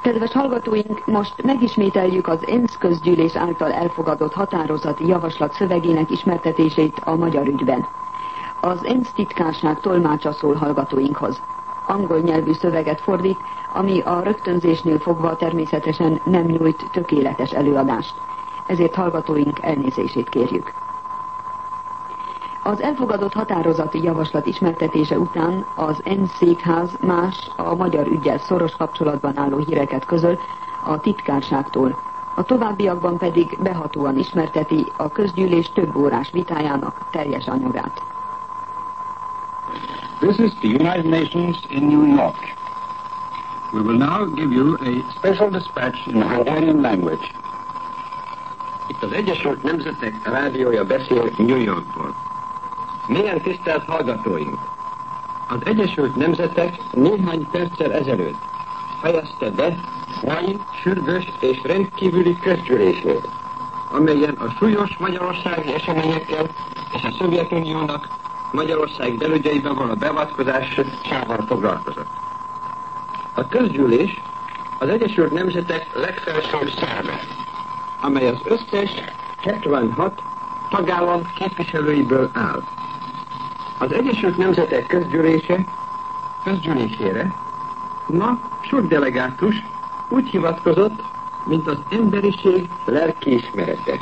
Kedves hallgatóink, most megismételjük az ENSZ közgyűlés által elfogadott határozati javaslat szövegének ismertetését a magyar ügyben. Az ENSZ titkárság tolmácsa szól hallgatóinkhoz. Angol nyelvű szöveget fordít, ami a rögtönzésnél fogva természetesen nem nyújt tökéletes előadást. Ezért hallgatóink elnézését kérjük. Az elfogadott határozati javaslat ismertetése után az ENSZ székház más a magyar üggyel szoros kapcsolatban álló híreket közöl a titkárságtól. A továbbiakban pedig behatóan ismerteti a közgyűlés több órás vitájának teljes anyagát. This is the United Nations in New York. We will now give you a special dispatch in the Hungarian language. Itt az Egyesült Nemzetek rádiója beszél New Yorkból. Milyen tisztelt hallgatóink! Az Egyesült Nemzetek néhány perccel ezelőtt fejezte be mai sürgős és rendkívüli közgyűlését, amelyen a súlyos magyarországi eseményekkel és a Szovjetuniónak Magyarország belügyeibe való beavatkozásával foglalkozott. A közgyűlés az Egyesült Nemzetek legfelsőbb szerve, amely az összes 76 tagállam képviselőiből áll. Az Egyesült Nemzetek közgyűlésére ma sok delegátus úgy hivatkozott, mint az emberiség lelkiismerete.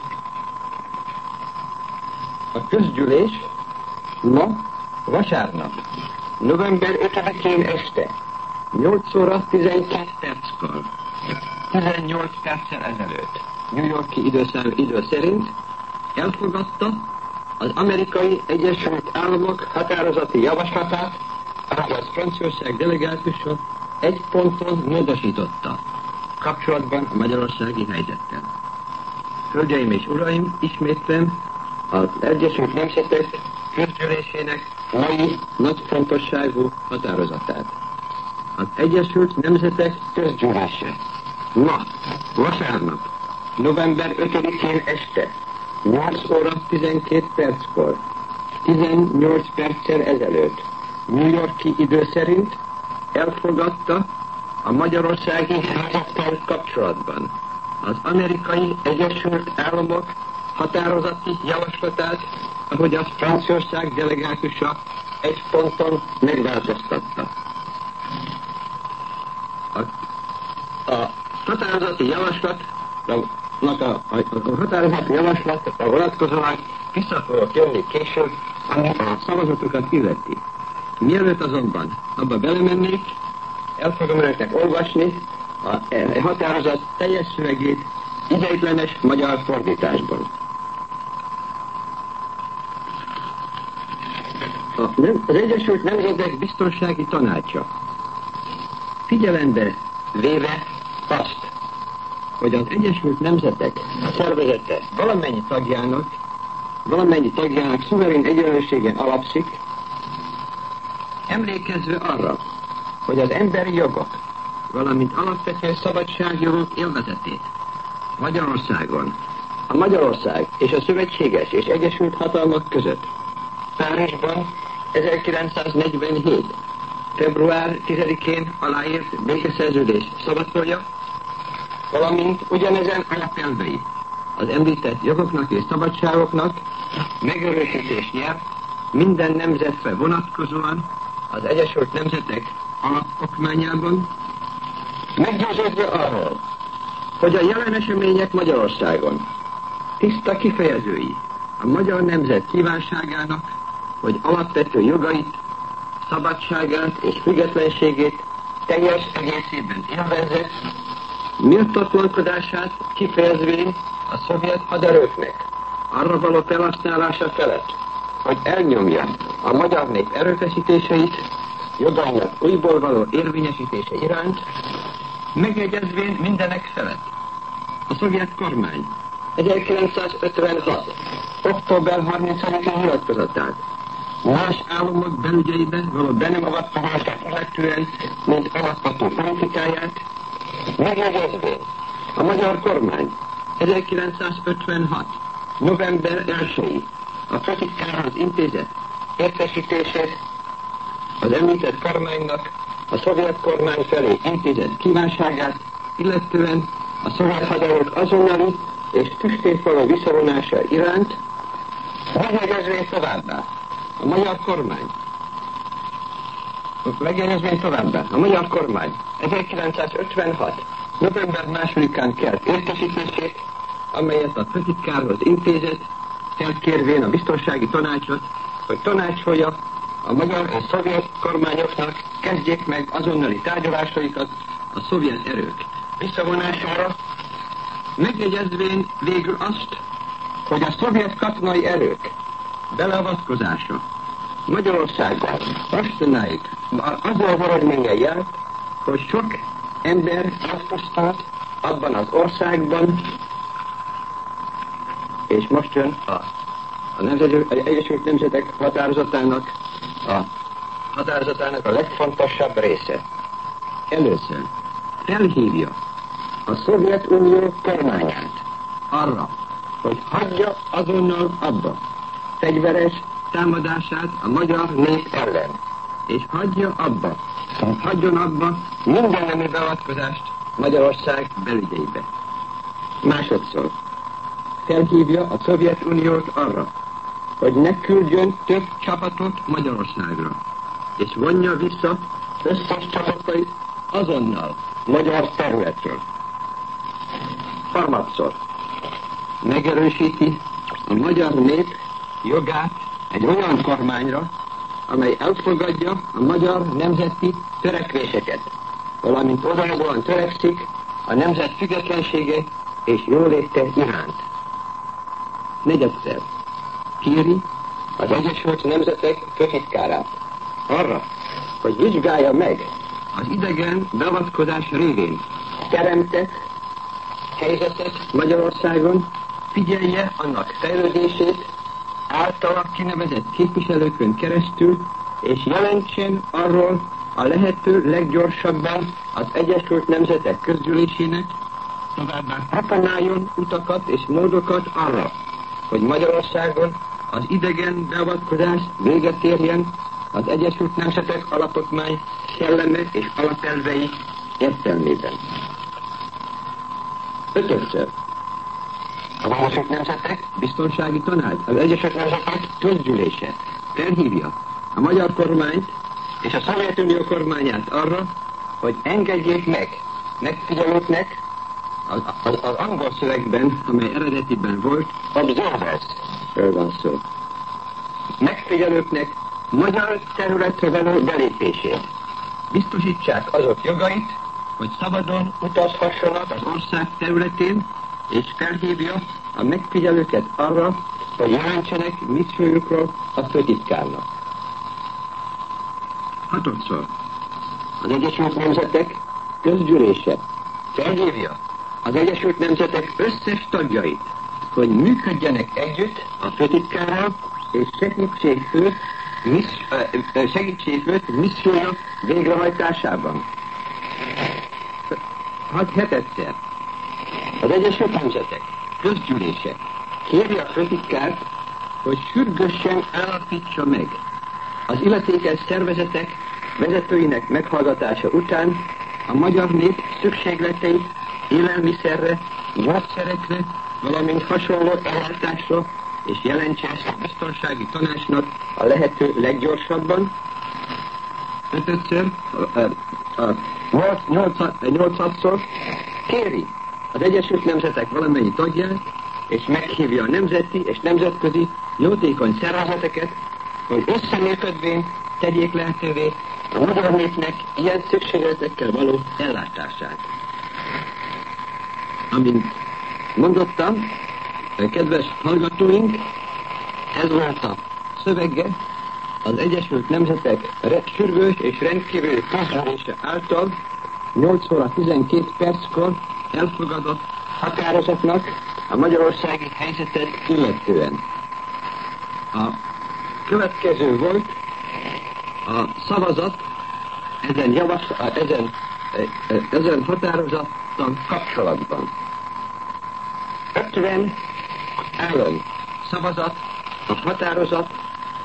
A közgyűlés ma vasárnap, november 5-én este, 8 óra 12 perckor, 18 perccel ezelőtt, New York-i idő szerint elfogadta az Amerikai Egyesült Államok határozati javaslatát, ahogy az Franciaország delegátusa egy ponton módosította kapcsolatban a magyarországi helyzettel. Hölgyeim és uraim, ismétlem az Egyesült Nemzetek közgyűlésének mai nagy fontosságú határozatát. Az Egyesült Nemzetek közgyűlése ma, vasárnap, november 5-én este, 8 óra 12 perckor, 18 perccel ezelőtt, New York-i idő szerint elfogadta a magyarországi helyzettel kapcsolatban az Amerikai Egyesült Államok határozati javaslatát, ahogy az Franciaország delegátusa egy ponton megváltoztatta. A határozati javaslatra vonatkozóan vissza fogok jönni később, ami a szavazatokat illeti. Mielőtt azonban abba belemennék, el fogom önöknek olvasni a határozat teljes szövegét ideiglenes magyar fordításban. Az Egyesült Nemzetek Biztonsági Tanácsa figyelembe véve azt, hogy az Egyesült Nemzetek szervezete valamennyi tagjának szuverén egyenlőségen alapszik, emlékezve arra, hogy az emberi jogok, valamint alapvető szabadságjogok élvezetét Magyarországon, a Magyarország és a Szövetséges és Egyesült Hatalmak között Párizsban 1947. február 10-én aláírt békeszerződés szavatolja, valamint ugyanezen alapelvei az említett jogoknak és szabadságoknak megerősítést nyert minden nemzetre vonatkozóan az Egyesült Nemzetek alapokmányában, meggyőződve arról, hogy a jelen események Magyarországon tiszta kifejezői a magyar nemzet kívánságának, hogy alapvető jogait, szabadságát és függetlenségét teljes egészében élvezze, méltatlankodását kifejezvén a szovjet haderőknek arra való felhasználása felett, hogy elnyomja a magyar nép erőfeszítéseit, jogainak újból való érvényesítése iránt, megegyezvén mindenek felett. A szovjet kormány 1956. október 30-án nyilatkozatát más államok belügyeibe való be nem avatkozását illetően, mint alapvető politikáját, megjegyezvén a magyar kormány 1956. november 1-i a főtitkárhoz intézett értesítését az említett kormánynak a szovjet kormány felé intézett kívánságát illetően a szovjet hadsereg azonnali és tüsténfalú visszavonása iránt megjegyezvén továbbá a magyar kormány. Megjegyezvén továbbá a magyar kormány 1956. november 2-án kelt értesítését, amelyet a főtitkárhoz intézett, felkérvén a biztonsági tanácsot, hogy tanácsolja a magyar és szovjet kormányoknak kezdjék meg azonnali tárgyalásaikat a szovjet erők visszavonására, megjegyezvén végül azt, hogy a szovjet katonai erők beleavatkozása Magyarországban mostanáig azzal az eredménye járt, hogy sok ember elpusztult abban az országban, és most jön az Egyesült Nemzetek határozatának a legfontosabb része. Először felhívja a Szovjetunió kormányát arra, hogy hagyja azonnal abba fegyveres támadását a magyar nép ellen, és hagyjon abba minden nemű beavatkozást Magyarország belügyeibe. Másodszor felhívja a Szovjetuniót arra, hogy ne küldjön több csapatot Magyarországra, és vonja vissza összes csapatait azonnal magyar területről. Harmadszor megerősíti a magyar nép jogát egy olyan kormányra, amely elfogadja a magyar nemzeti törekvéseket, valamint odaadóan törekszik a nemzet függetlensége és jóléte iránt. Negyedszer kéri az Egyesült Nemzetek főtitkárát arra, hogy vizsgálja meg az idegen beavatkozás révén teremtett helyzetet Magyarországon, figyelje annak fejlődését általa kinevezett képviselőkön keresztül, és jelentsen arról a lehető leggyorsabban az Egyesült Nemzetek Közgyűlésének, továbbá proponáljon utakat és módokat arra, hogy Magyarországon az idegen beavatkozás véget érjen az Egyesült Nemzetek Alapokmány szelleme és alapelvei értelmében. Ötödszer az Egyesült Nemzetek Biztonsági Tanács, az Egyesült Nemzetek Közgyűlése felhívja a magyar kormányt és a Szovjetunió kormányát arra, hogy engedjék meg megfigyelőknek az angol szövegben, amely eredetiben volt, observers-ről van szó. Megfigyelőknek magyar területre való belépését. Biztosítsák azok jogait, hogy szabadon utazhassanak az ország területén, és felhívja a megfigyelőket arra, hogy jelentsenek missziójukról a főtitkárnak. Hatodszor az Egyesült Nemzetek Közgyűlése felhívja az Egyesült Nemzetek összes tagjait, hogy működjenek együtt a főtitkárral, és segítsék őt missziója végrehajtásában. Hetedszer az Egyesült Nemzetek Közgyűlése kéri a főtitkárt, hogy sürgősen állapítsa meg az illetékes szervezetek vezetőinek meghallgatása után a magyar nép szükségleteit élelmiszerre, gyógyszerekre, valamint hasonló ellátásra, és jelentse ezt a biztonsági tanácsnak a lehető leggyorsabban. Ötödször, nyolcadszor kéri az Egyesült Nemzetek valamennyi tagját, és meghívja a nemzeti és nemzetközi jótékony szervezeteket, hogy összeműködvén tegyék lehetővé a magyar népnek ilyen szükségletekkel való ellátását. Amint mondottam, kedves hallgatóink, ez volt a szövege az Egyesült Nemzetek sürgős és rendkívüli közgyűlése által 8 óra 12 perckor elfogadott határozatnak a magyarországi helyzetet illetően. A következő volt a szavazat ezen határozattal kapcsolatban. 50 állam szavazat a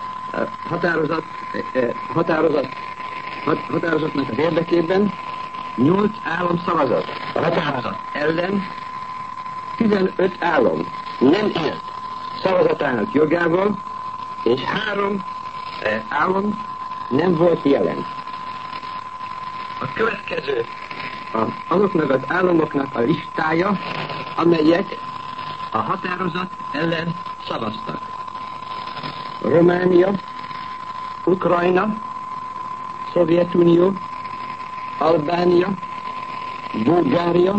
határozatnak az érdekében, 8 állam szavazott a határozat ellen, 15 állam nem élt szavazatának jogával, és 3 állam nem volt jelen. A következő azoknak az államoknak a listája, amelyek a határozat ellen szavaztak. Románia, Ukrajna, Szovjetunió, Albánia, Bulgária,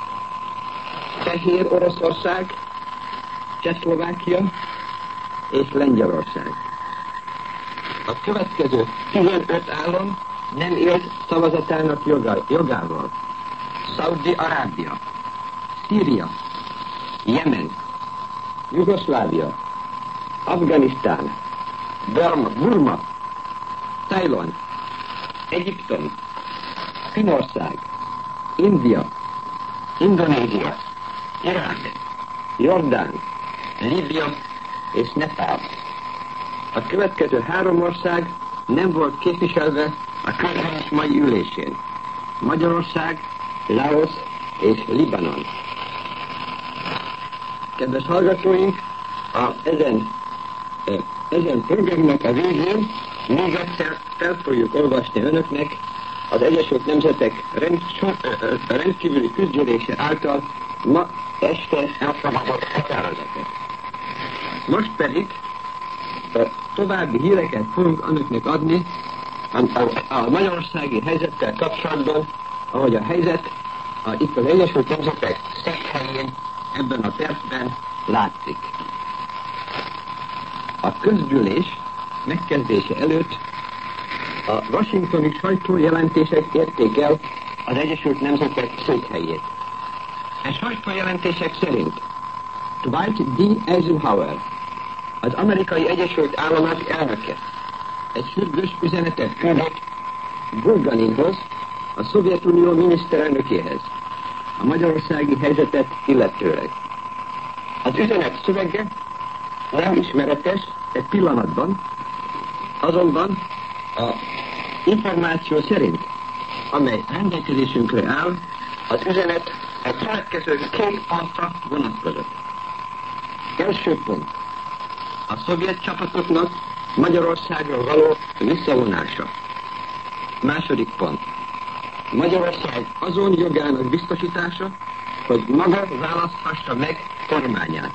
Fehér Oroszország, Csehszlovákia és Lengyelország. A következő 15 állam nem élt szavazatának jogával. Szaudi-Arábia, Szíria, Jemen, Jugoszlávia, Afganisztán, Burma, Tajvan, Egyiptom, Finnország, India, Indonézia, Irák, Jordán, Líbia és Nepál. A következő 3 ország nem volt képviselve a közgyűlés mai ülésén. Magyarország, Laos és Libanon. Kedves hallgatóink, ezen programnak a végén még egyszer fel fogjuk olvasni önöknek az Egyesült Nemzetek rendkívüli közgyűlése által ma este elfogadott határozatot. Most pedig további híreket fogunk önöknek adni a magyarországi helyzettel kapcsolatban, ahogy a helyzet itt az Egyesült Nemzetek székhelyén ebben a percben látszik. A közgyűlés megkezdése előtt a washingtoni sajtójelentések érték el az Egyesült Nemzetek székhelyét. A sajtójelentések szerint Dwight D. Eisenhower, az Amerikai Egyesült Államok elnöke, egy sürgős üzenetet küldött Bulganinhoz, a Szovjetunió miniszterelnökéhez, a magyarországi helyzetet illetőleg. Az üzenet szövege nem ismeretes egy pillanatban, azonban az információ szerint, amely rendelkezésünkre áll, az üzenet a következő 2 pontra vonatkozott. Első pont. A szovjet csapatoknak Magyarországra való visszavonása. Második pont. Magyarország azon jogának biztosítása, hogy maga választhassa meg kormányát.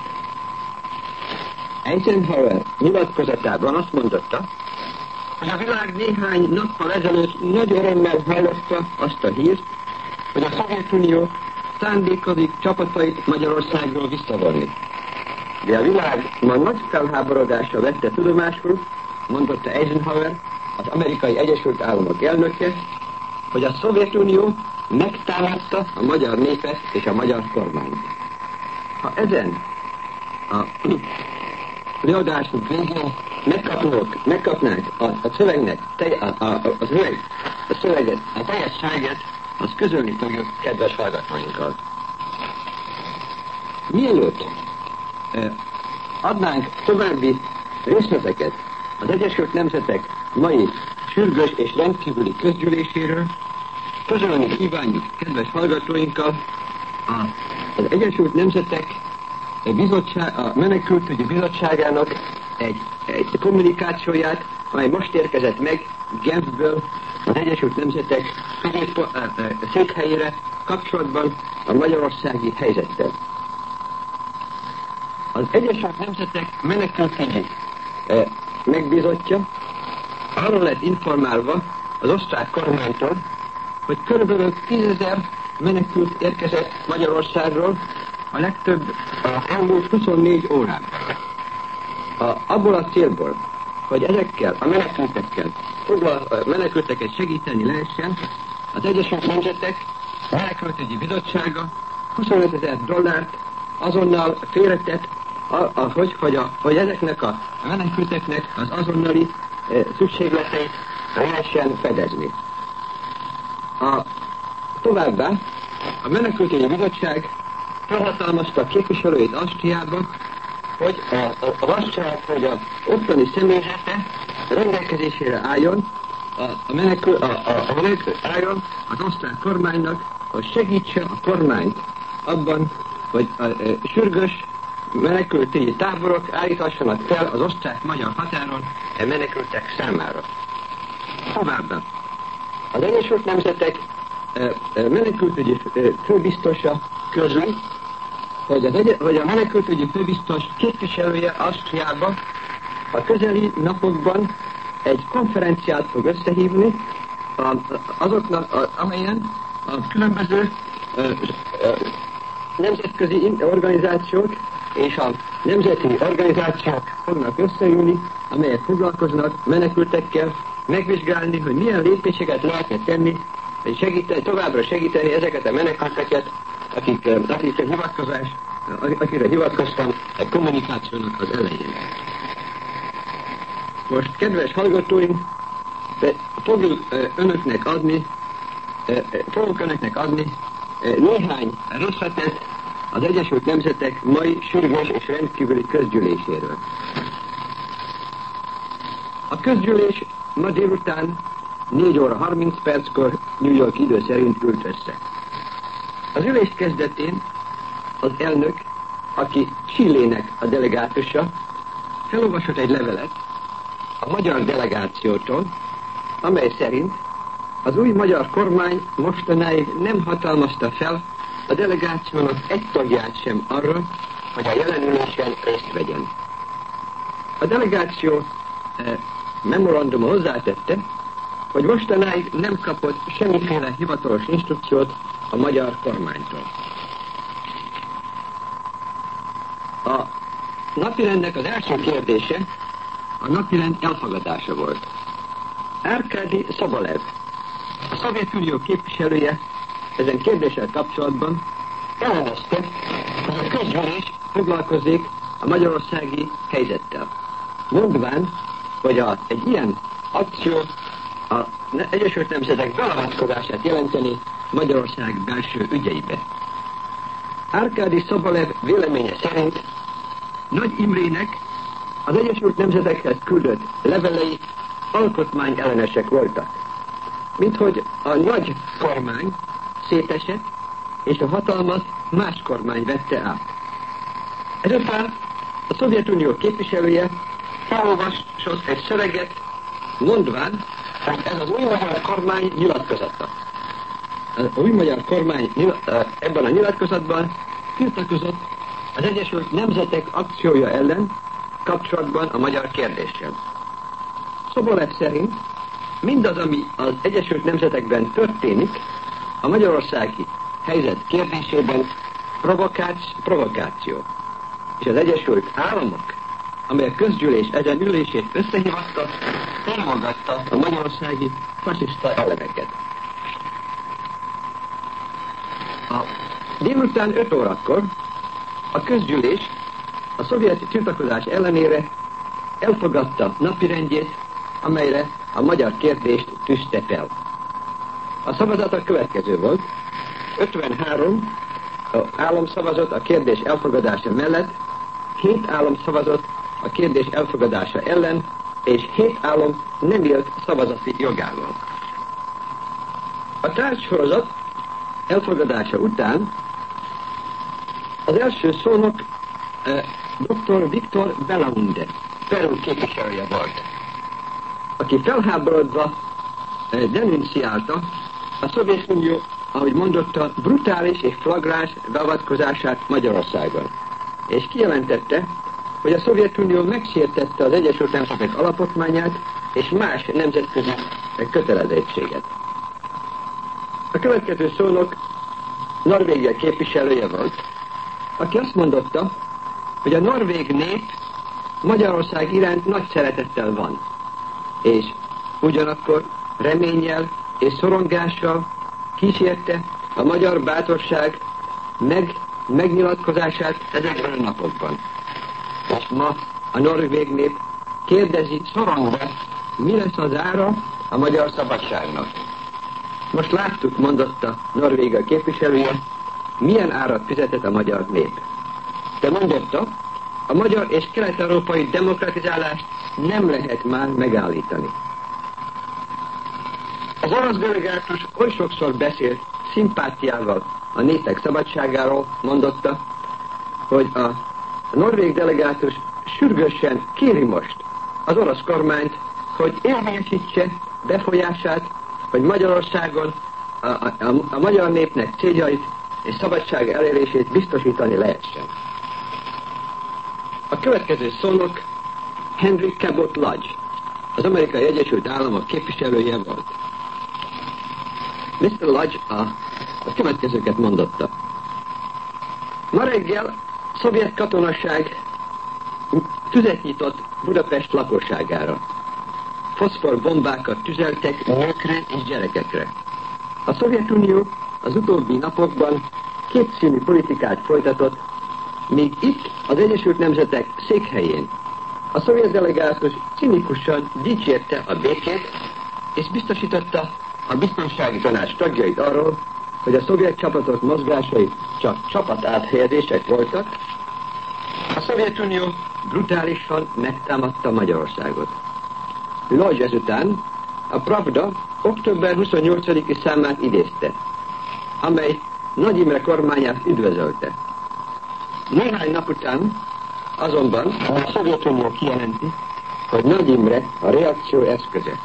Eisenhower nyilatkozatában azt mondotta, hogy a világ néhány nappal ezelőtt nagy örömmel hallotta azt a hírt, hogy a Szovjetunió szándékozik csapatait Magyarországról visszavonni. De a világ ma nagy felháborodásra vette tudomásul, mondotta Eisenhower, az Amerikai Egyesült Államok elnöke, hogy a Szovjetunió megtámadta a magyar népet és a magyar kormányt. Ha ezen a előadásunk végén megkapnánk a szövegnek a teljességet, azt közölni fogjuk kedves hallgatóinkkal. Mielőtt adnánk további részleteket az Egyesült Nemzetek mai sürgős és rendkívüli közgyűléséről, közölni kívánjuk kedves hallgatóinkkal az Egyesült Nemzetek a Menekültügyi Bizottságának egy kommunikációját, amely most érkezett meg Genfből az Egyesült Nemzetek székhelyére kapcsolatban a magyarországi helyzettel. Az Egyesült Nemzetek Menekültügyi megbízottja arról lett informálva az osztrák kormánytól, hogy körülbelül 10 000 menekült érkezett Magyarországról, a legtöbb az elmúlt 24 órában. Abból a célból, hogy ezekkel a menekülteket segíteni lehessen, az Egyesült Nemzetek Menekültügyi Bizottsága $25,000 azonnal félretett, hogy ezeknek a menekülteknek az azonnali szükségleteit lehessen fedezni. Továbbá a Menekültügyi Bizottság felhatalmazta a képviselőit Ausztriában, hogy a vasság, hogy az ottani személyzete rendelkezésére álljon a menekült álljon az osztrák kormánynak, hogy segítse a kormányt abban, hogy sürgős menekültügyi táborok állíthassanak fel az osztrák-magyar határon a menekültek számára. Továbbá az Egyesült Nemzetek menekültügyi főbiztosa közül, hogy a menekültügyi főbiztos képviselője Ausztriában a közeli napokban egy konferenciát fog összehívni azoknak, amelyen a különböző nemzetközi organizációk és a nemzeti organizációk fognak összeülni, amelyek foglalkoznak menekültekkel, megvizsgálni, hogy milyen lépéseket lehetne tenni, hogy továbbra segíteni ezeket a menekülteket, akire hivatkoztam a kommunikációnak az elején. Most, kedves hallgatóim, fogunk önöknek adni néhány részletet az Egyesült Nemzetek mai sürgős és rendkívüli közgyűléséről. A közgyűlés ma délután 4 óra 30 perckor New York idő szerint ült össze. Az ülés kezdetén az elnök, aki Chilének a delegátusa, felolvasott egy levelet a magyar delegációtól, amely szerint az új magyar kormány mostanáig nem hatalmazta fel a delegációnak egy tagját sem arra, hogy a jelen ülésen részt vegyen. A delegáció memoranduma hozzátette, hogy mostanáig nem kapott semmiféle hivatalos instrukciót a magyar kormánytól. A napirendnek az első kérdése a napirend elfogadása volt. Arkady Sobolev, a Szovjetunió képviselője ezen kérdéssel kapcsolatban ellenezte, hogy a közgyűlés foglalkozik a magyarországi helyzettel. Mondván, hogy egy ilyen akció az Egyesült Nemzetek beavatkozását jelenteni Magyarország belső ügyeibe. Arkady Sobolev véleménye szerint Nagy Imrének az Egyesült Nemzetekhez küldött levelei alkotmányellenesek voltak, minthogy a nagy kormány szétesett, és a hatalmat más kormány vette át. Ezután a Szovjetunió képviselője felolvasott egy szöveget, mondván, hogy ez az új magyar kormány nyilatkozata. Az új magyar kormány ebben a nyilatkozatban tiltakozott az Egyesült Nemzetek akciója ellen kapcsolatban a magyar kérdéssel. Sobolev szerint mindaz, ami az Egyesült Nemzetekben történik, a magyarországi helyzet kérdésében provokáció. És az Egyesült Államok, amely a közgyűlés ezen ülését összehívatta, támogatta a magyarországi fasiszta elemeket. A délután 5 órakor a közgyűlés a szovjet tiltakozás ellenére elfogadta napirendjét, amelyre a magyar kérdést tűzte fel. A szavazat a következő volt: 53 állam szavazott a kérdés elfogadása mellett, 7 állam szavazott a kérdés elfogadása ellen, és 7 állam nem élt szavazati jogával. A tárgysorozat elfogadása után az első szónok dr. Viktor Belaunde, Peru képviselője volt, aki felháborodva denunciálta a Szovjetunió, ahogy mondotta, brutális és flagrás beavatkozását Magyarországon, és kijelentette, hogy a Szovjetunió megsértette az Egyesült Nemzetek alapokmányát és más nemzetközi kötelezettséget. A következő szónok Norvégia képviselője volt, aki azt mondotta, hogy a norvég nép Magyarország iránt nagy szeretettel van, és ugyanakkor reménnyel és szorongással kísérte a magyar bátorság megnyilatkozását ezekben a napokban. És ma a norvég nép kérdezi szorongva, mi lesz az ára a magyar szabadságnak. Most láttuk, mondotta Norvégia képviselője, milyen árat fizetett a magyar nép. De mondotta, a magyar és kelet-európai demokratizálást nem lehet már megállítani. Az orosz delegátus oly sokszor beszélt szimpátiával a népek szabadságáról, mondotta, hogy a norvég delegátus sürgősen kéri most az orosz kormányt, hogy érvényesítse befolyását, hogy Magyarországon a magyar népnek céljait és szabadság elérését biztosítani lehessen. A következő szónok Henry Cabot Lodge, az Amerikai Egyesült Államok képviselője volt. Mr. Lodge a következőket mondotta. Ma reggel szovjet katonaság tüzet nyitott Budapest lakosságára. Foszforbombákat tüzeltek nőkre és gyerekekre. A Szovjetunió az utóbbi napokban kétszínű politikát folytatott, míg itt az Egyesült Nemzetek székhelyén a szovjet delegátus cinikusan dicsérte a békét, és biztosította a biztonsági tanács tagjait arról, hogy a szovjet csapatok mozgásai csak csapatáthelyezések voltak. A Szovjetunió brutálisan megtámadta Magyarországot. Lodge ezután a Pravda október 28-i számát idézte, amely Nagy Imre kormányát üdvözölte. Néhány nap után azonban a Szovjetunió kijelenti, hogy Nagy Imre a reakció eszköze.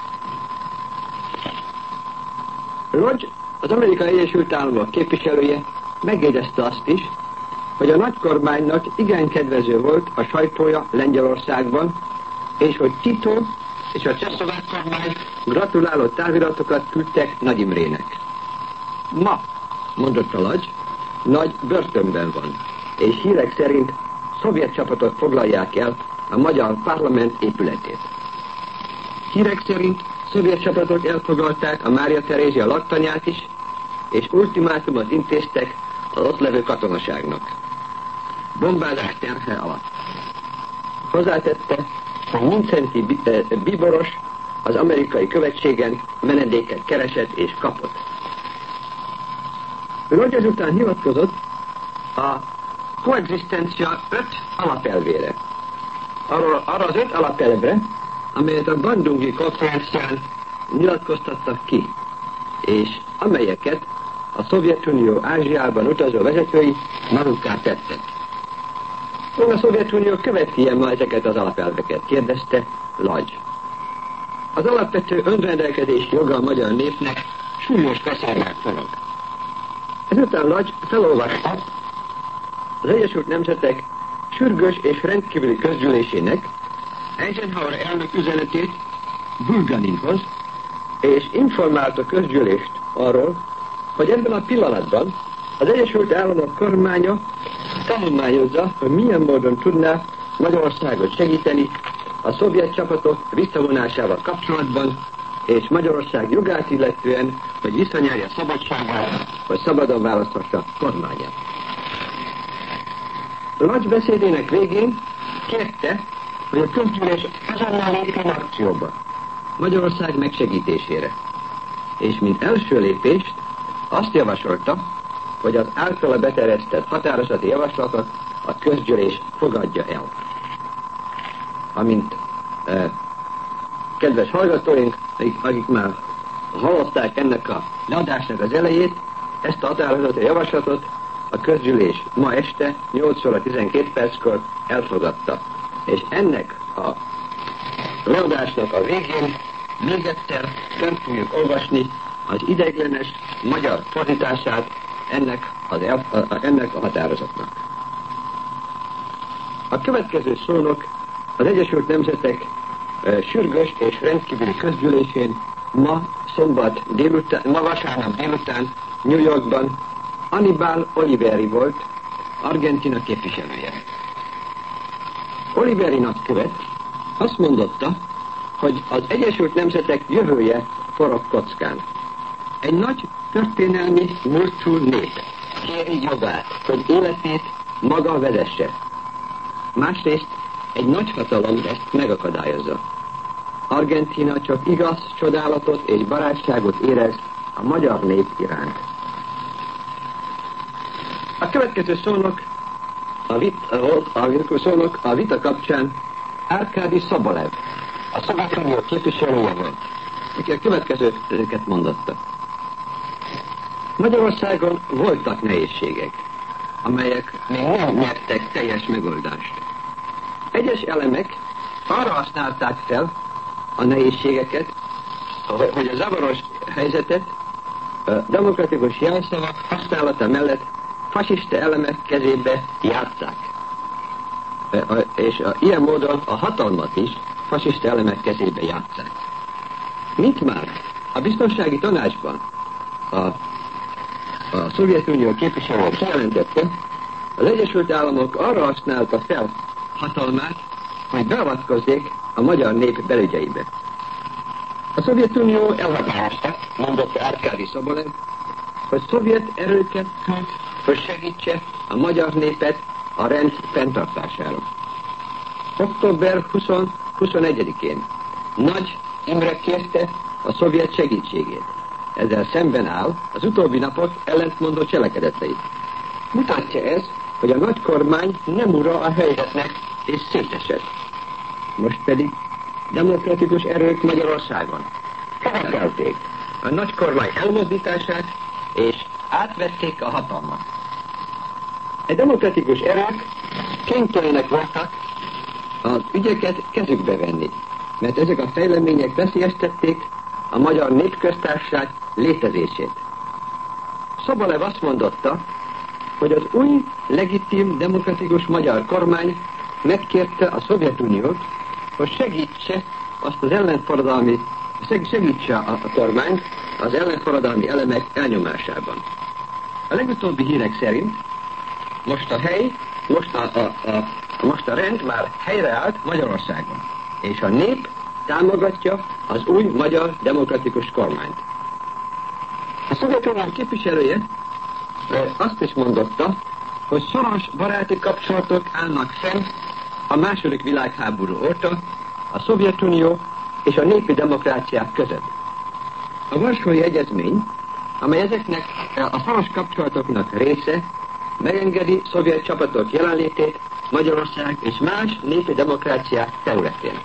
Lodge, az Amerikai Egyesült Államok képviselője megjegyezte azt is, hogy a nagykormánynak igen kedvező volt a sajtója Lengyelországban, és hogy Tito és a csehszlovák kormány gratuláló táviratokat küldtek Nagy Imrének. Ma, mondotta Lodge, Nagy börtönben van, és hírek szerint szovjet csapatok foglalják el a magyar parlament épületét. Hírek szerint szovjet csapatok elfoglalták a Mária Terézia laktanyát is, és ultimátumot intéztek az ott levő katonaságnak. Bombázás terhe alatt. Hozzátette, hogy Mincenti bíboros az amerikai követségen menedéket keresett és kapott. Lodge ezután hivatkozott a koexisztencia 5 alapelvére. Arra az 5 alapelvre, amelyet a Bandungi konferencián nyilatkoztattak ki, és amelyeket a Szovjetunió Ázsiában utazó vezetői magukká tettek. A Szovjetunió követi ma ezeket az alapelveket, kérdezte Lodge. Az alapvető önrendelkezési joga a magyar népnek súlyos veszélynek forog. Ezután Lodge felolvasta az Egyesült Nemzetek sürgős és rendkívüli közgyűlésének Eisenhower elnök üzenetét Bulganinhoz, és informálta a közgyűlést arról, hogy ebben a pillanatban az Egyesült Államok kormánya tanulmányozza, hogy milyen módon tudná Magyarországot segíteni a szovjet csapatok visszavonásával kapcsolatban, és Magyarország jogát illetően, hogy visszanyerje szabadságát, hogy szabadon választhassa kormányát. Lodge beszédének végén kérte, hogy a közgyűlés azonnal lépjen akcióba Magyarország megsegítésére, és mint első lépést azt javasolta, hogy az általa beterjesztett határozati javaslatot a közgyűlés fogadja el. Amint kedves hallgatóink, akik már hallották ennek a leadásnak az elejét, ezt a határozati javaslatot a közgyűlés ma este 8 óra 12 perckor elfogadta. És ennek a leadásnak a végén még egyszer fel fogjuk olvasni az ideiglenes magyar fordítását ennek a határozatnak. A következő szónok az Egyesült Nemzetek sürgős és rendkívüli közgyűlésén ma vasárnap délután New Yorkban Aníbal Oliveri volt, Argentína képviselője. Oliveri nagykövet azt mondotta, hogy az Egyesült Nemzetek jövője forog kockán. Egy nagy történelmi múltú nép kéri jogát, hogy életét maga vezesse. Másrészt egy nagy hatalom ezt megakadályozza. Argentína csak igaz csodálatot és barátságot érez a magyar nép iránt. A következő szónok a vita kapcsán Arkady Sobolev, a Szovjetunió képviselője volt. aki a következőket mondotta. Magyarországon voltak nehézségek, amelyek még nem nyertek teljes megoldást. Egyes elemek arra használták fel a nehézségeket, hogy a zavaros helyzetet a demokratikus jelszavak használata mellett fasiszta elemek kezébe játsszák. És ilyen módon a hatalmat is fasiszta elemek kezébe játsszák. Mint már a biztonsági tanácsban a Szovjetunió képviselője kijelentette, az Egyesült Államok arra használta fel hatalmát, hogy beavatkozzék a magyar nép belügyeibe. A Szovjetunió elhatározta, mondotta Árkádi Szobolev, hogy szovjet erőket küld, hogy segítse a magyar népet a rend fenntartására. Október 20-21-én Nagy Imre kérte a szovjet segítségét. Ezzel szemben áll az utóbbi napok ellentmondó cselekedeteit. Mutatja ez, hogy a nagy kormány nem ura a helyzetnek és szétesett. Most pedig demokratikus erők Magyarországon követelték a nagy kormány elmozdítását és átvették a hatalmat. A demokratikus erők kénytelenek voltak az ügyeket kezükbe venni, mert ezek a fejlemények veszélyeztették a magyar népköztársaság létezését. Szobolev azt mondotta, hogy az új, legitim, demokratikus magyar kormány megkérte a Szovjetuniót, hogy segítse a kormányt az ellenforradalmi elemek elnyomásában. A legutóbbi hírek szerint most a rend már helyreállt Magyarországon, és a nép támogatja az új magyar demokratikus kormányt. A Szovjetunió képviselője azt is mondotta, hogy szoros baráti kapcsolatok állnak fenn a második világháború óta a Szovjetunió és a népi demokráciák között. A Varsói Egyezmény, amely ezeknek a szoros kapcsolatoknak része, megengedi szovjet csapatok jelenlétét Magyarország és más népi demokráciák területén.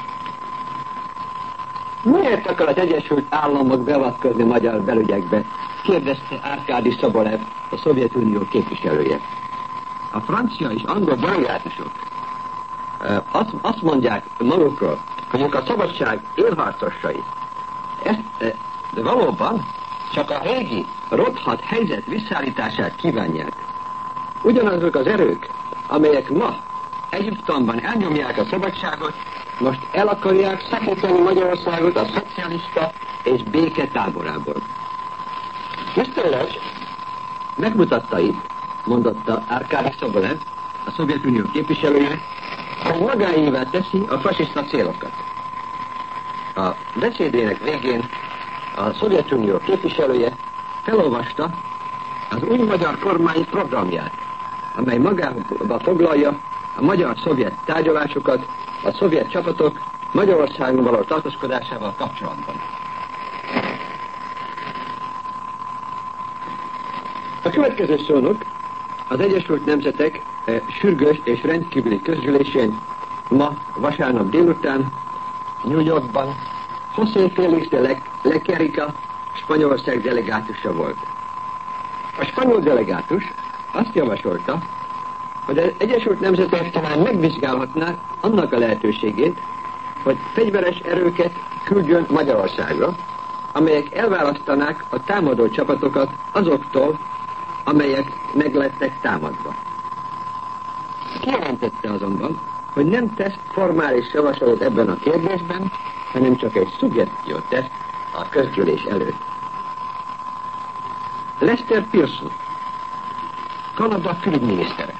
Miért akar az Egyesült Államok beavatkozni magyar belügyekbe? Kérdezte Árkádi Szobolev, a Szovjetunió képviselője. A francia és angol barátusok azt mondják magukról, hogy ők a szabadság élharcosai. De valóban csak a régi, rothadt helyzet visszaállítását kívánják. Ugyanazok az erők, amelyek ma Egyiptomban elnyomják a szabadságot, most el akarják szakítani Magyarországot a szocialista és béke táborából. Mr. Lech megmutatta itt, mondotta Árkádi Szobolev, a Szovjetunió képviselője, hogy magáévá teszi a fasiszta célokat. A beszédének végén a Szovjetunió képviselője felolvasta az új magyar kormány programját, amely magába foglalja a magyar-szovjet tárgyalásokat a szovjet csapatok Magyarországon való tartózkodásával kapcsolatban. A következő szónok az Egyesült Nemzetek sürgős és rendkívüli közgyűlésén ma vasárnap délután New Yorkban José Félix de Lequerica Spanyolország delegátusa volt. A spanyol delegátus azt javasolta, hogy az Egyesült Nemzetek talán megvizsgálhatná annak a lehetőségét, hogy fegyveres erőket küldjön Magyarországra, amelyek elválasztanák a támadó csapatokat azoktól, amelyek meg lettek támadva. Kijelentette azonban, hogy nem tesz formális javaslatot ebben a kérdésben, hanem csak egy szuggesztiót tesz a közgyűlés előtt. Lester Pearson, Kanada külügyminisztere,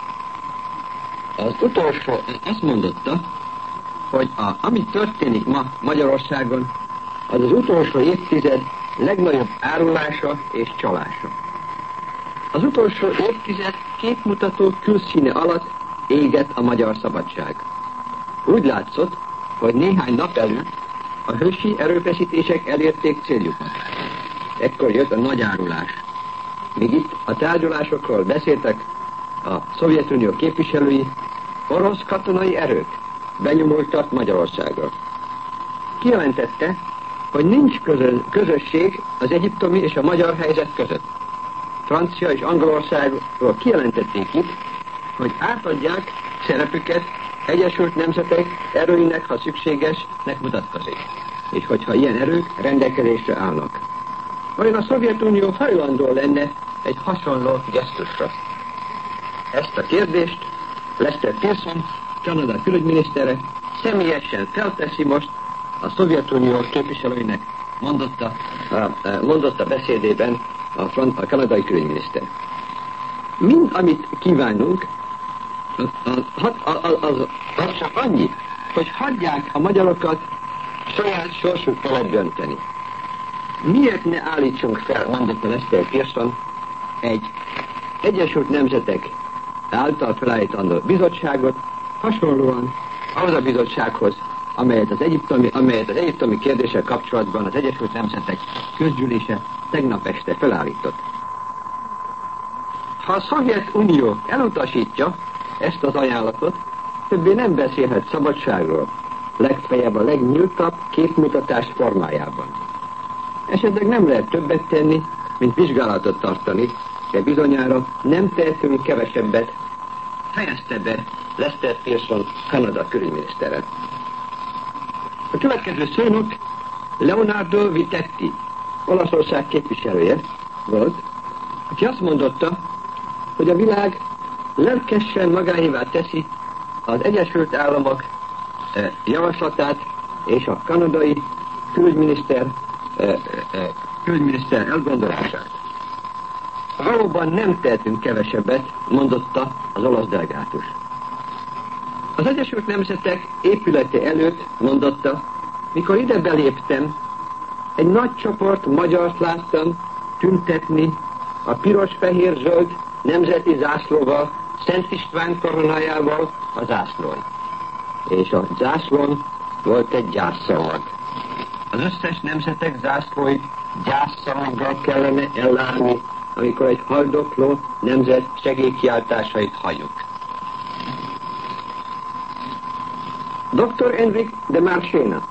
az utolsó azt mondotta, hogy ami történik ma Magyarországon, az az utolsó évtized legnagyobb árulása és csalása. Az utolsó évtized képmutató külszíne alatt égett a magyar szabadság. Úgy látszott, hogy néhány nap előtt a hősi erőfeszítések elérték céljukat. Ekkor jött a nagy árulás. Míg itt a tárgyalásokról beszéltek a Szovjetunió képviselői, orosz katonai erők benyomultak Magyarországra. Kijelentette, hogy nincs közösség az egyiptomi és a magyar helyzet között. Francia és Angolországról kijelentették itt, hogy átadják szerepüket Egyesült Nemzetek erőinek, ha szükségesnek mutatkozik, és hogyha ilyen erők rendelkezésre állnak. Vajon a Szovjetunió hajlandó lenne egy hasonló gesztusra? Ezt a kérdést Lester Pearson, Kanada külügyminisztere személyesen felteszi most a Szovjetunió képviselőinek, mondotta beszédében a kanadai külügyminiszter. Mind, amit kívánunk, az csak annyi, hogy hagyják a magyarokat saját sorsuk felett dönteni. Miért ne állítsunk fel, mondotta Lester Pearson, egy Egyesült Nemzetek által felállítandó bizottságot, hasonlóan ahhoz a bizottsághoz, amelyet az egyiptomi kérdéssel kapcsolatban az Egyesült Nemzetek közgyűlése tegnap este felállított. Ha a Szovjetunió elutasítja ezt az ajánlatot, többé nem beszélhet szabadságról, legfeljebb a legnyíltabb képmutatás formájában. Esetleg nem lehet többet tenni, mint vizsgálatot tartani, de bizonyára nem tehetünk kevesebbet, fejezte be Lester Pearson, Kanada külügyminisztere. A következő szónok Leonardo Vitetti, Olaszország képviselője volt, aki azt mondotta, hogy a világ lelkesen magáévá teszi az Egyesült Államok javaslatát és a kanadai külügyminiszter elgondolását. Valóban nem tehetünk kevesebbet, mondotta az olasz delegátus. Az Egyesült Nemzetek épülete előtt, mondotta, mikor ide beléptem, egy nagy csoport magyart láttam tüntetni a piros-fehér-zöld nemzeti zászlóval, Szent István koronájával a zászlón. És a zászlón volt egy gyászszallag. Az összes nemzetek zászlóit gyászszalaggal kellene ellátni, amikor egy haldokló nemzet segélykiáltásait halljuk. Dr. Enrique de Marchena,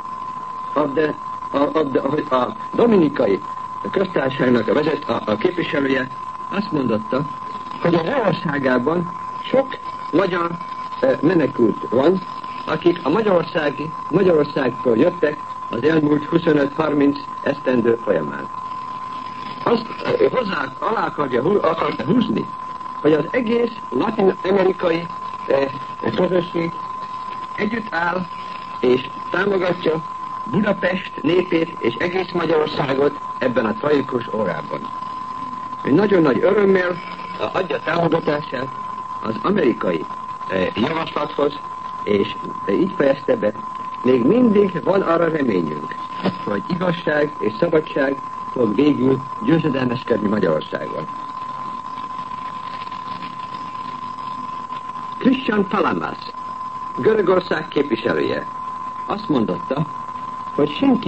a dominikai köztársaságnak a képviselője azt mondotta, hogy az országában sok magyar menekült van, akik a Magyarországról jöttek az elmúlt 25-30 esztendő folyamán. Azt alá akarta húzni, hogy az egész latin-amerikai közösség együtt áll és támogatja Budapest népét és egész Magyarországot ebben a tragikus órában. Egy nagyon nagy örömmel adja támogatását az amerikai javaslathoz, és így fejezte be, még mindig van arra reményünk, hogy igazság és szabadság fog végül győzedelmeskedni Magyarországon. Christian Palamas, Görögország képviselője, azt mondotta, hogy senki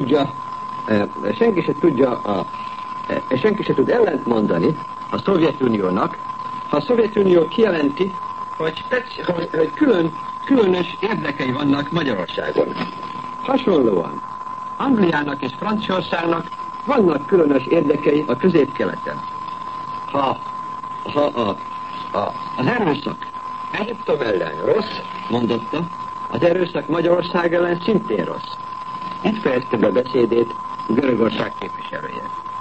se tud ellent mondani a Szovjetuniónak, ha a Szovjetunió kijelenti, hogy különös érdekei vannak Magyarországon. Hasonlóan Angliának és Franciaországnak vannak különös érdekei a közép-keleten. Ha az erőszak Egyiptom ellen rossz, mondotta, az erőszak Magyarország ellen szintén rossz. Itt fejezte be beszédét Görögország képviselője.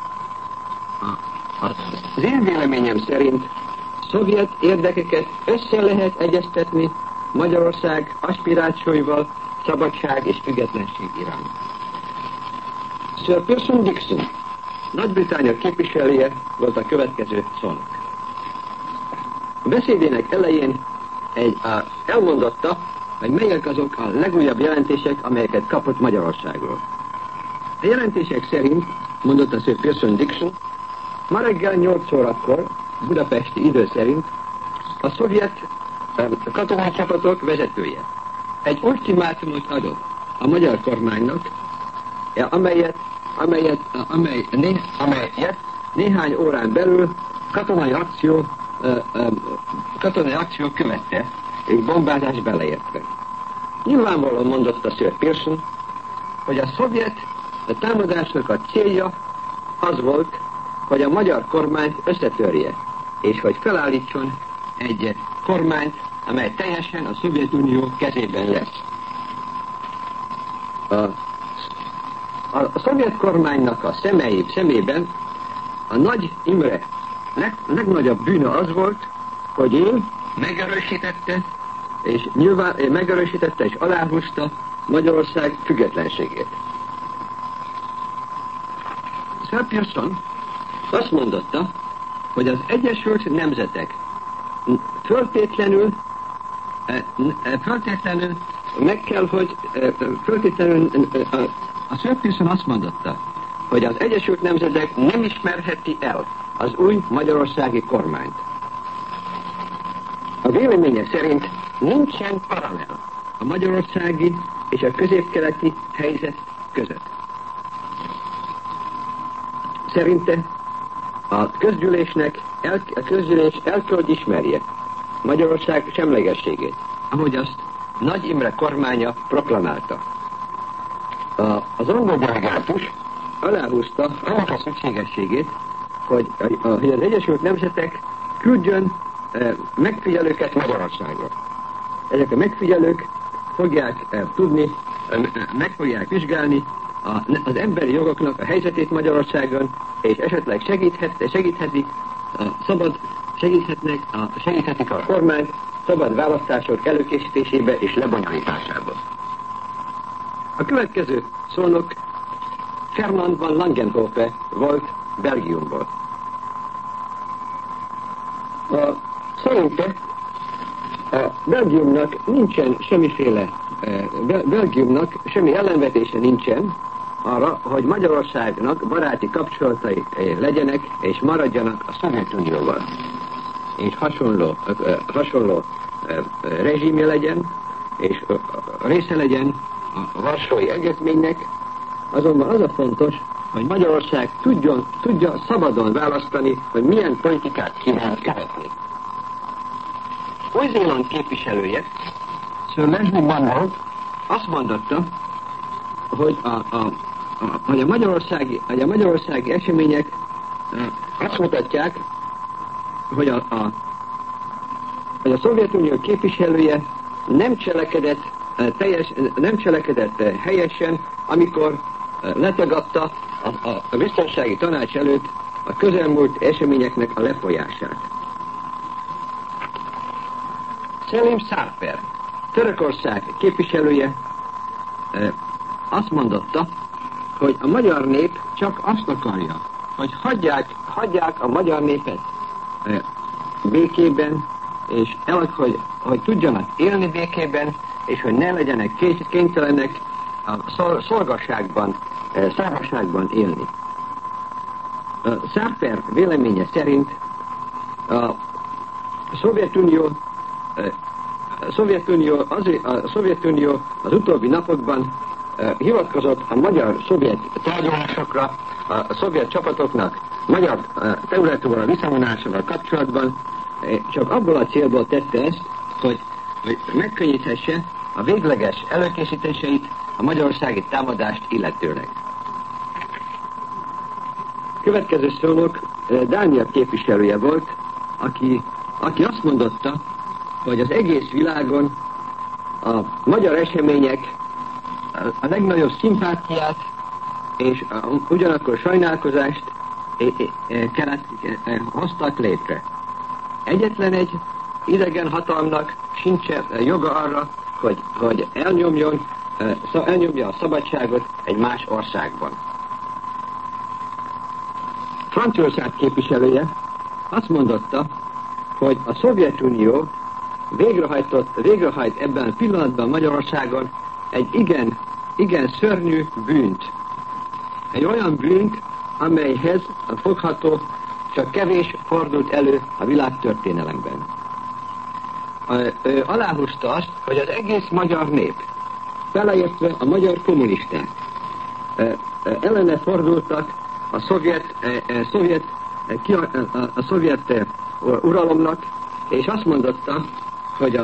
Az én véleményem szerint szovjet érdekeket össze lehet egyeztetni Magyarország aspirációival szabadság és függetlenség iránt. Sir Pearson Dixon, Nagy-Britannia képviselője volt a következő szónok. A beszédének elején elmondotta, hogy melyek azok a legújabb jelentések, amelyeket kapott Magyarországról. A jelentések szerint, mondotta Sir Pearson Dixon, ma reggel 8 órakor, budapesti idő szerint, a szovjet katonai csapatok vezetője egy ultimátumot adott a magyar kormánynak, amelyet néhány órán belül katonai akció követte, és bombázás beleértve. Nyilvánvalóan mondotta Sir Pearson, hogy a szovjet A támadásnak a célja az volt, hogy a magyar kormányt összetörje, és hogy felállítson egy kormányt, amely teljesen a Szovjetunió kezében lesz. A szovjet kormánynak a szemében a Nagy Imre legnagyobb bűne az volt, hogy ő megerősítette és aláhúzta Magyarország függetlenségét. Sir Pearson azt mondotta, hogy az Egyesült Nemzetek föltétlenül meg kell, hogy a Sir Pearson azt mondotta, hogy az Egyesült Nemzetek nem ismerheti el az új magyarországi kormányt. A véleménye szerint nincsen paralel a magyarországi és a középkeleti helyzet között. Szerinte a közgyűlés el kell, hogy ismerje Magyarország semlegességét, ahogy azt Nagy Imre kormánya proklamálta. Az angol delegátus aláhúzta annak a szükségességét, hogy az Egyesült Nemzetek küldjön megfigyelőket Magyarországra. Ezek a megfigyelők fogják tudni, meg fogják vizsgálni az emberi jogoknak a helyzetét Magyarországon, és esetleg segíthetik a kormányt szabad választások előkészítésébe és lebonyolításába. A következő szónok Fernand van Langenhofe volt Belgiumból. Szerinte a Belgiumnak nincsen Belgiumnak semmi ellenvetése nincsen arra, hogy Magyarországnak baráti kapcsolatai legyenek és maradjanak a Szovjetunióval. És hasonló rezsimje legyen, és része legyen a Varsói Egyezménynek, azonban az a fontos, hogy Magyarország tudja szabadon választani, hogy milyen politikát kíván követni. Új-Zéland képviselője, Sir Leslie Munro azt mondotta, hogy a magyarországi események azt mutatják, hogy a Szovjetunió képviselője nem cselekedett helyesen, amikor letagadta a biztonsági tanács előtt a közelmúlt eseményeknek a lefolyását. Selim Sarper, Törökország képviselője azt mondotta, hogy a magyar nép csak azt akarja, hogy hagyják a magyar népet békében, és hogy tudjanak élni békében, és hogy ne legyenek kénytelenek a szolgasságban élni. Sarper véleménye szerint a Szovjetunió az utóbbi napokban hivatkozott a magyar-szovjet tárgyalásokra, a szovjet csapatoknak magyar területről a visszavonásával kapcsolatban, csak abból a célból tette ezt, hogy megkönnyíthesse a végleges előkészítéseit a magyarországi támadást illetőleg. Következő szónok Dánia képviselője volt, aki azt mondotta, hogy az egész világon a magyar események a legnagyobb szimpátiát és ugyanakkor sajnálkozást hoztak létre. Egyetlen egy idegen hatalomnak sincsen joga arra, hogy elnyomja a szabadságot egy más országban. Franciaország képviselője azt mondotta, hogy a Szovjetunió végrehajt ebben a pillanatban Magyarországon egy igen szörnyű bűnt. Egy olyan bűnt, amelyhez fogható csak kevés fordult elő a világtörténelemben. Aláhúzta azt, hogy az egész magyar nép, beleértve a magyar kommunisták, ellene fordultak a szovjet uralomnak, és azt mondotta, hogy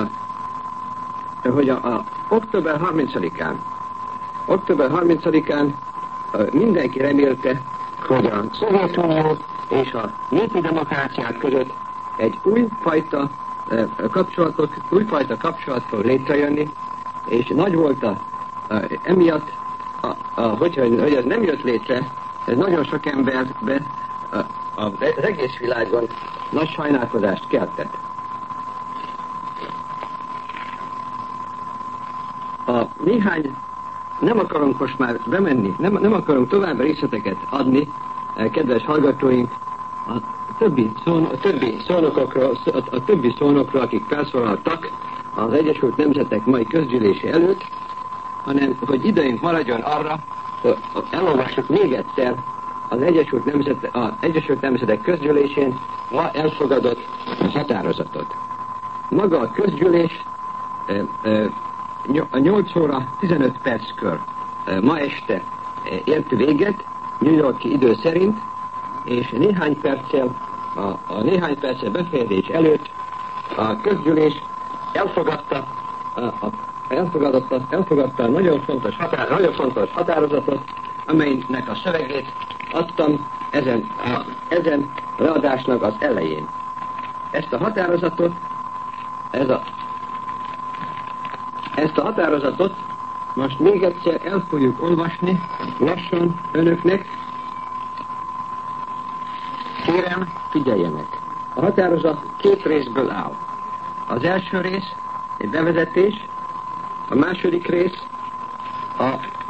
október 30-án mindenki remélte, hogy a Szovjetunió és a népi demokráciák között egy újfajta kapcsolat fog létrejönni, és nagy volt emiatt, hogy ez nem jött létre, ez nagyon sok emberbe az egész világon nagy sajnálkozást keltett. Nem akarunk most már bemenni, nem akarunk tovább részleteket adni, kedves hallgatóink, a többi szónokról, akik felszólaltak az Egyesült Nemzetek mai közgyűlése előtt, hanem hogy időnk maradjon arra, hogy elolvassuk még egyszer az Egyesült Nemzetek közgyűlésén ma elfogadott határozatot. Maga a közgyűlés 8 óra 15 perckor ma este ért véget, New York-i idő szerint, és néhány perccel befejezés előtt a közgyűlés elfogadta a nagyon fontos határozatot, amelynek a szövegét adtam ezen leadásnak az elején. Ezt a határozatot most még egyszer el fogjuk olvasni lassan önöknek. Kérem, figyeljenek! A határozat 2 részből áll. Az első rész egy bevezetés, a második rész a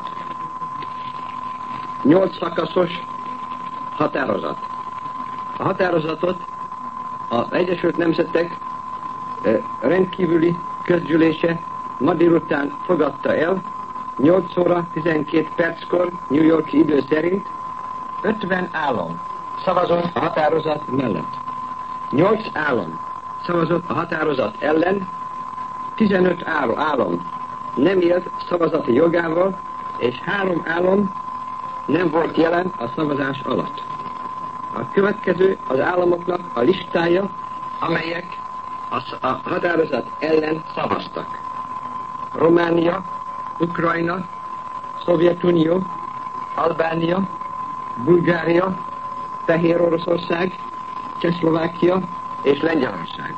8 szakaszos határozat. A határozatot az Egyesült Nemzetek rendkívüli közgyűlése ma délután fogadta el, 8 óra 12 perckor New York idő szerint. 50 állam szavazott a határozat mellett. 8 állam szavazott a határozat ellen, 15 állam nem élt szavazati jogával, és 3 állam nem volt jelen a szavazás alatt. A következő az államoknak a listája, amelyek a határozat ellen szavaztak. Románia, Ukrajna, Szovjetunió, Albánia, Bulgária, Fehér Oroszország, Csehszlovákia és Lengyelország.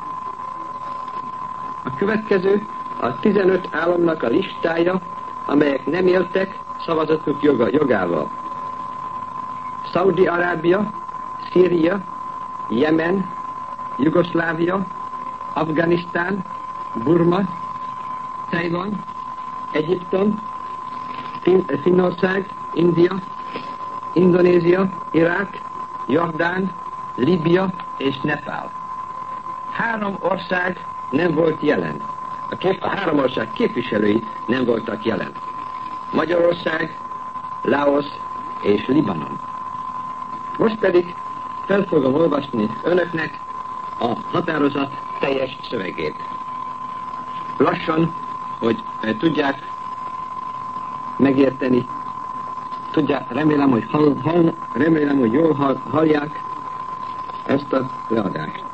A következő a 15 államnak a listája, amelyek nem éltek szavazatuk jogával. Szaudi-Arábia, Szíria, Jemen, Jugoszlávia, Afganisztán, Burma, Tajvan, Egyiptom, Finnország, India, Indonézia, Irák, Jordán, Líbia és Nepál. 3 ország nem volt jelen. A 3 ország képviselői nem voltak jelen. Magyarország, Laos és Libanon. Most pedig fel fogom olvasni önöknek a határozat teljes szövegét. Lassan, hogy tudják megérteni, remélem, hogy jól hallják ezt a leadást.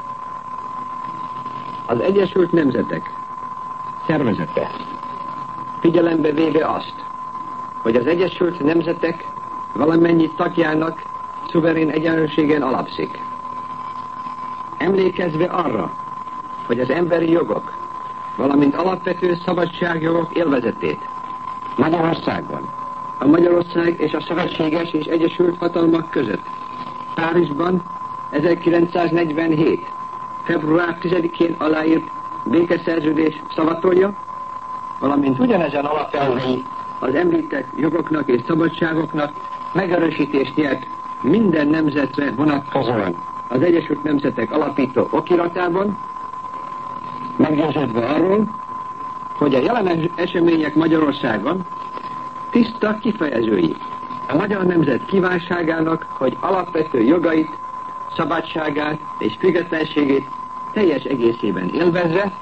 Az Egyesült Nemzetek szervezete figyelembe véve azt, hogy az Egyesült Nemzetek valamennyi tagjának szuverén egyenlőségen alapszik. Emlékezve arra, hogy az emberi jogok, valamint alapvető szabadságjogok élvezetét Magyarországon, a Magyarország és a szövetséges és egyesült hatalmak között Párizsban 1947. február 10-én aláírt békeszerződés szavatolja, valamint ugyanezen alapelvei az említett jogoknak és szabadságoknak megerősítést nyert minden nemzetre vonatkozóan az Egyesült Nemzetek alapító okiratában, meggyőződve arról, hogy a jelen események Magyarországon tiszta kifejezői a magyar nemzet kívánságának, hogy alapvető jogait, szabadságát és függetlenségét teljes egészében élvezze,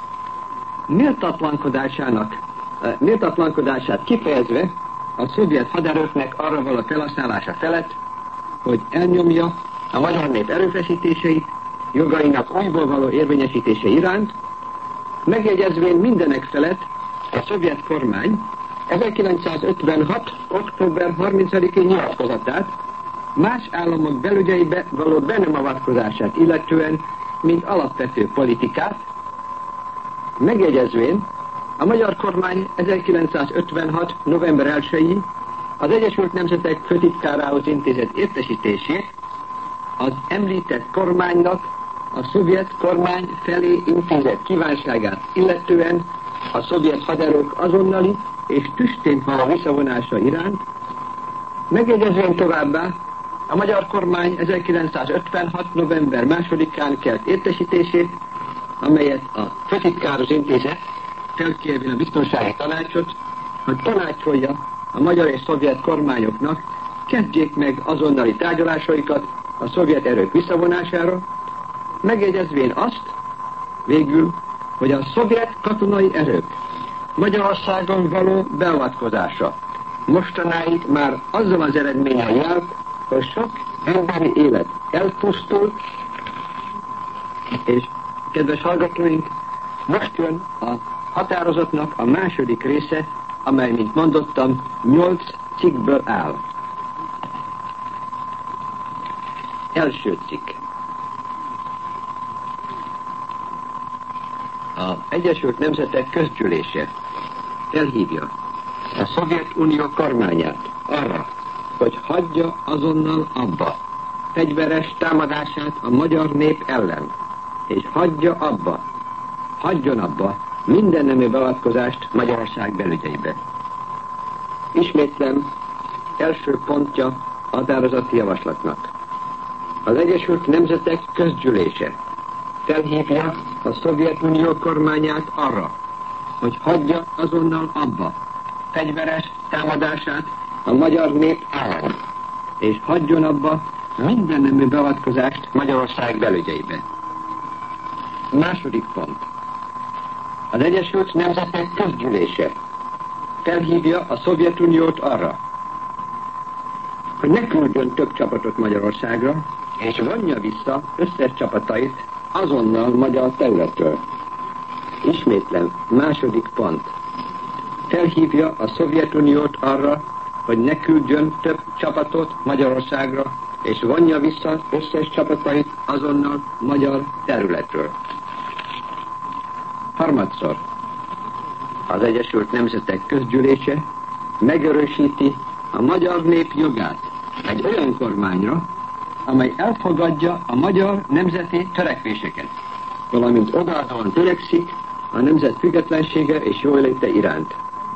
méltatlankodását kifejezve a szovjet haderőknek arra való felhasználása felett, hogy elnyomja a magyar nép erőfeszítéseit, jogainak újból való érvényesítése iránt, megjegyezvén mindenek felett a szovjet kormány 1956. október 30-i nyilatkozatát más államok belügyeibe való be nem avatkozását illetően, mint alapvető politikát, megjegyezvén a magyar kormány 1956. november 1-i az Egyesült Nemzetek főtitkárához intézett értesítését az említett kormánynak a szovjet kormány felé intézett kívánságát illetően a szovjet haderők azonnali és tüstént való visszavonása iránt, megjegyezvén továbbá a magyar kormány 1956. november 2-án kelt értesítését, amelyet a főtitkárhoz intézett, felkérvén a biztonsági tanácsot, hogy tanácsolja a magyar és szovjet kormányoknak, kezdjék meg azonnali tárgyalásaikat a szovjet erők visszavonására, megjegyezvén azt, végül, hogy a szovjet katonai erők Magyarországon való beavatkozása mostanáig már azzal az eredménnyel járt, hogy sok emberi élet elpusztult, és kedves hallgatóink, most jön a határozatnak a második része, amely, mint mondottam, 8 cikkből áll. Első cikk. Az Egyesült Nemzetek Közgyűlése felhívja a Szovjetunió kormányát arra, hogy hagyja azonnal abba fegyveres támadását a magyar nép ellen, és hagyjon abba minden nemű beavatkozást Magyarország belügyeibe. Ismétlem, első pontja határozati javaslatnak. Az Egyesült Nemzetek Közgyűlése felhívja a Szovjetunió kormányát arra, hogy hagyja azonnal abba fegyveres támadását a magyar nép ellen, és hagyjon abba minden nemű beavatkozást Magyarország belügyeibe. Második pont. Az Egyesült Nemzetek Közgyűlése felhívja a Szovjetuniót arra, hogy ne küldjön több csapatot Magyarországra, és vonja vissza összes csapatait azonnal magyar területről. Ismétlem, második pont. Felhívja a Szovjetuniót arra, hogy ne küldjön több csapatot Magyarországra, és vonja vissza összes csapatait azonnal magyar területről. Harmadszor. Az Egyesült Nemzetek Közgyűlése megerősíti a magyar nép jogát egy olyan kormányra, amely elfogadja a magyar nemzeti törekvéseket, valamint odaadóan törekszik a nemzet függetlensége és jóléte iránt.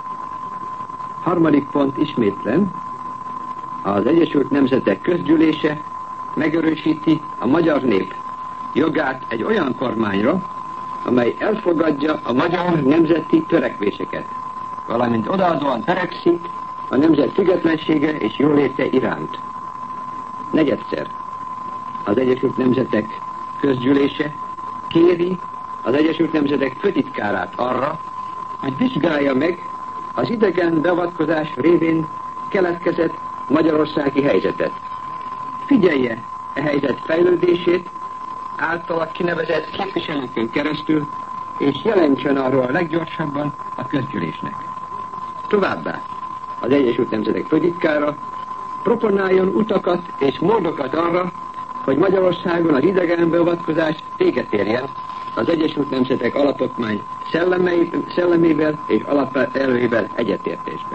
Harmadik pont, ismétlen, az Egyesült Nemzetek Közgyűlése megerősíti a magyar nép jogát egy olyan kormányra, amely elfogadja a magyar nemzeti törekvéseket, valamint odaadóan törekszik a nemzet függetlensége és jóléte iránt. Negyedszer. Az Egyesült Nemzetek Közgyűlése kéri az Egyesült Nemzetek főtitkárát arra, hogy vizsgálja meg az idegen beavatkozás révén keletkezett magyarországi helyzetet. Figyelje a helyzet fejlődését általa kinevezett képviselőkön keresztül, és jelentsen arról a leggyorsabban a közgyűlésnek. Továbbá az Egyesült Nemzetek főtitkára proponáljon utakat és módokat arra, hogy Magyarországon az idegen beavatkozás véget érjen az Egyesült Nemzetek alapokmány szellemével és alapelvével egyetértésben.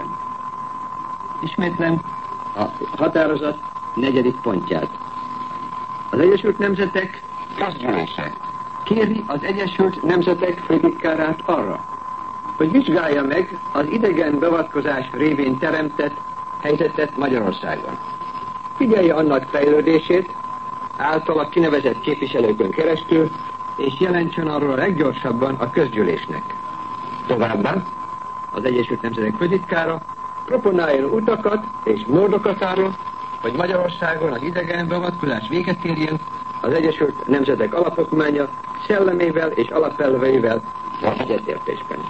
Ismétlem a határozat 4. pontját. Az Egyesült Nemzetek Közgyűlése kéri az Egyesült Nemzetek főtitkárát arra, hogy vizsgálja meg az idegen beavatkozás révén teremtett helyzetet Magyarországon. Figyelje annak fejlődését általa kinevezett képviselőkön keresztül, és jelentsen arról a leggyorsabban a közgyűlésnek. Továbbá az Egyesült Nemzetek főtitkára proponáljon utakat és módokat arra, hogy Magyarországon az idegen beavatkozás véget érjen az Egyesült Nemzetek alapokmánya szellemével és alapelveivel az egyetértésben.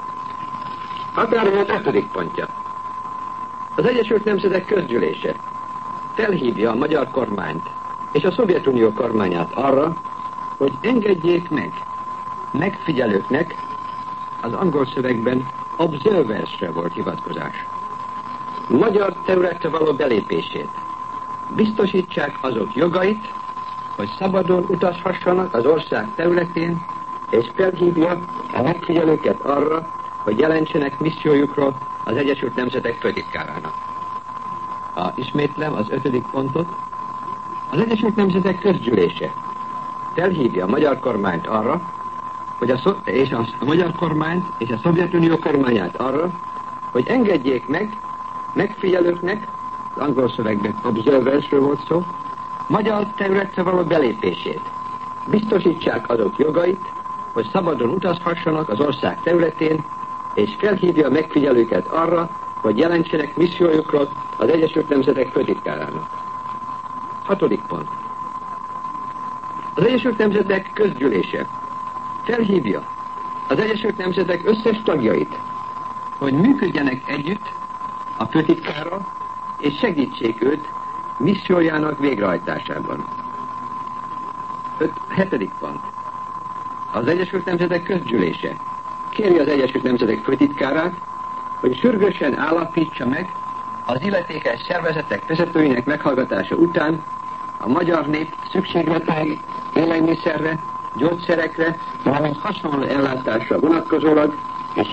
Határozat 5. pontja. Az Egyesült Nemzetek Közgyűlése felhívja a magyar kormányt és a Szovjetunió kormányát arra, hogy engedjék meg megfigyelőknek, az angol szövegben observersre volt hivatkozás. Magyar területre való belépését biztosítsák azok jogait, hogy szabadon utazhassanak az ország területén, és felhívja a megfigyelőket arra, hogy jelentsenek missziójukról az Egyesült Nemzetek főtitkárának. Ismétlem az 5. pontot. Az Egyesült Nemzetek Közgyűlése felhívja a magyar kormányt arra, hogy a magyar kormányt és a Szovjetunió kormányát arra, hogy engedjék meg megfigyelőknek, az angol szövegben observersről volt szó, magyar területre való belépését. Biztosítsák azok jogait, hogy szabadon utazhassanak az ország területén, és felhívja a megfigyelőket arra, hogy jelentsenek missziójukról az Egyesült Nemzetek főtitkárának. 6. pont. Az Egyesült Nemzetek Közgyűlése felhívja az Egyesült Nemzetek összes tagjait, hogy működjenek együtt a főtitkárral, és segítsék őt missziójának végrehajtásában. 7. pont. Az Egyesült Nemzetek Közgyűlése kéri az Egyesült Nemzetek főtitkárát, hogy sürgősen állapítsa meg az illetékes szervezetek vezetőinek meghallgatása után a magyar nép szükségletei élelmiszerre, gyógyszerekre, valamint hasonló ellátásra vonatkozólag, és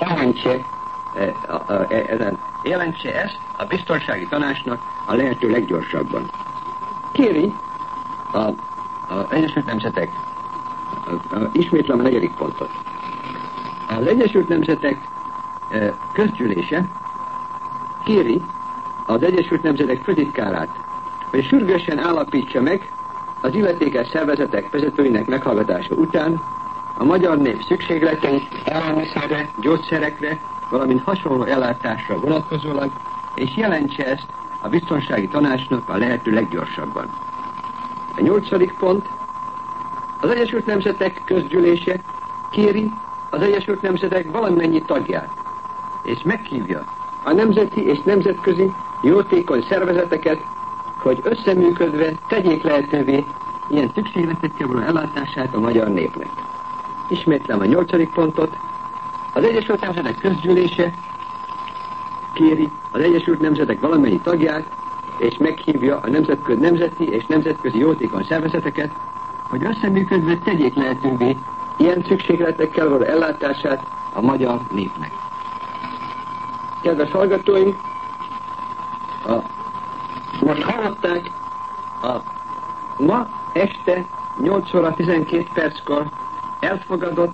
jelentse ezt a biztonsági tanácsnak a lehető leggyorsabban. Kéri az Egyesült Nemzetek, ismétlem a 4. pontot. Az Egyesült Nemzetek Közgyűlése kéri az Egyesült Nemzetek főtitkárát, hogy sürgősen állapítsa meg az illetékes szervezetek vezetőinek meghallgatása után a magyar nép szükségletei élelmiszerre, gyógyszerekre, valamint hasonló ellátásra vonatkozólag, és jelentse ezt a biztonsági tanácsnak a lehető leggyorsabban. A 8. pont. Az Egyesült Nemzetek Közgyűlése kéri az Egyesült Nemzetek valamennyi tagját, és meghívja a nemzeti és nemzetközi jótékony szervezeteket, hogy összeműködve tegyék lehetővé ilyen szükségletekkel való ellátását a magyar népnek. Ismétlem a 8. pontot. Az Egyesült Nemzetek Közgyűlése kéri az Egyesült Nemzetek valamennyi tagját, és meghívja a nemzeti és nemzetközi jótékony szervezeteket, hogy összeműködve tegyék lehetővé ilyen szükségletekkel való ellátását a magyar népnek. Kedves hallgatóim, most hallották a ma este 8 óra 12 perckor elfogadott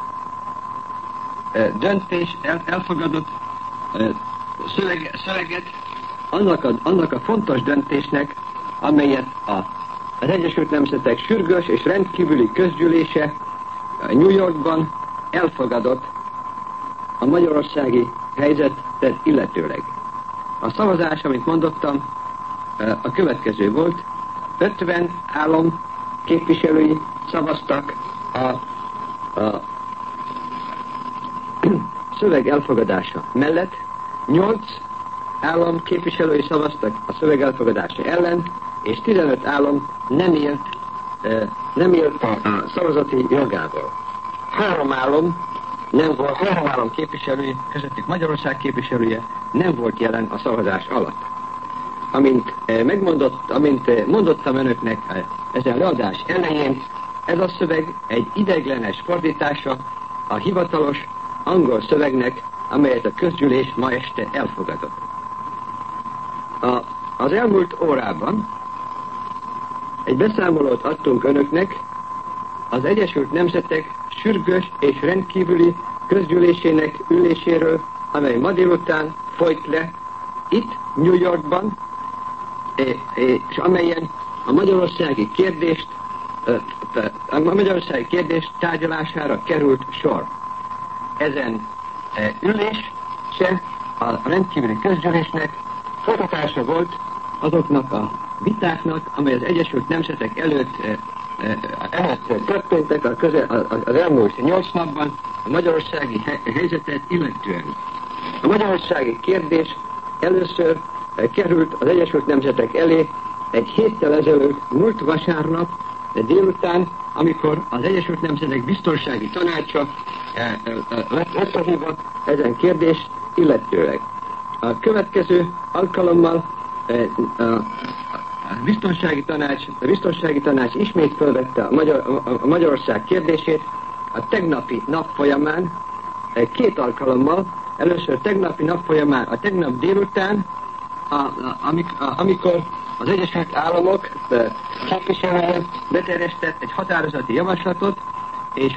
döntés, elfogadott szöveget annak a fontos döntésnek, amelyet az Egyesült Nemzetek sürgős és rendkívüli közgyűlése New Yorkban elfogadott a magyarországi helyzetet illetőleg. A szavazás, amit mondottam, a következő volt. 50 állam képviselői szavaztak a szöveg elfogadása mellett, 8 állam képviselői szavaztak a szöveg elfogadása ellen, és 15 állam nem élt a szavazati jogával. 3 állam képviselői, közöttük Magyarország képviselője nem volt jelen a szavazás alatt. Amint mondottam önöknek ezen leadás elején, ez a szöveg egy ideiglenes fordítása a hivatalos angol szövegnek, amelyet a közgyűlés ma este elfogadott. Az elmúlt órában egy beszámolót adtunk önöknek az Egyesült Nemzetek sürgős és rendkívüli közgyűlésének üléséről, amely ma délután folyt le itt New Yorkban, és amelyen a magyarországi kérdés tárgyalására került sor. Ezen ülés se a rendkívüli közgyűlésnek folytatása volt azoknak a vitáknak, amely az Egyesült Nemzetek előtt történtek az elmúlt 8 napban a magyarországi helyzetet illetően. A magyarországi kérdés először került az Egyesült Nemzetek elé egy héttel ezelőtt, múlt vasárnap délután amikor az Egyesült Nemzetek Biztonsági Tanácsa összehívott ezen kérdés illetőleg. A következő alkalommal a Biztonsági Tanács ismét felvette a Magyarország kérdését a tegnapi nap folyamán, két alkalommal. Először tegnapi nap folyamán, a tegnap délután, amikor az Egyesült Államok képviselője beterjesztett egy határozati javaslatot, és